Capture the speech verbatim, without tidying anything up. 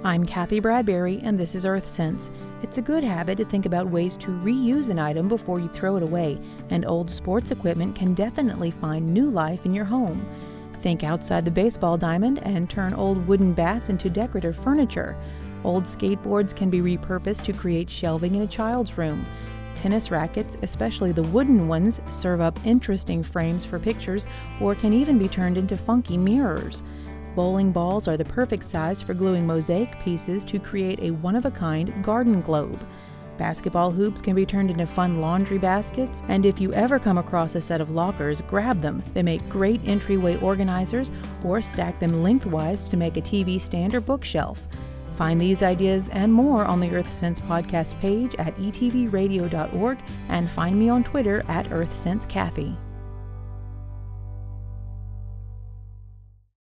I'm Kathy Bradbury, and this is EarthSense. It's a good habit to think about ways to reuse an item before you throw it away, and old sports equipment can definitely find new life in your home. Think outside the baseball diamond and turn old wooden bats into decorative furniture. Old skateboards can be repurposed to create shelving in a child's room. Tennis rackets, especially the wooden ones, serve up interesting frames for pictures or can even be turned into funky mirrors. Bowling balls are the perfect size for gluing mosaic pieces to create a one-of-a-kind garden globe. Basketball hoops can be turned into fun laundry baskets, and if you ever come across a set of lockers, grab them. They make great entryway organizers, or stack them lengthwise to make a T V stand or bookshelf. Find these ideas and more on the EarthSense podcast page at e t v radio dot org and find me on Twitter at EarthSenseCathy.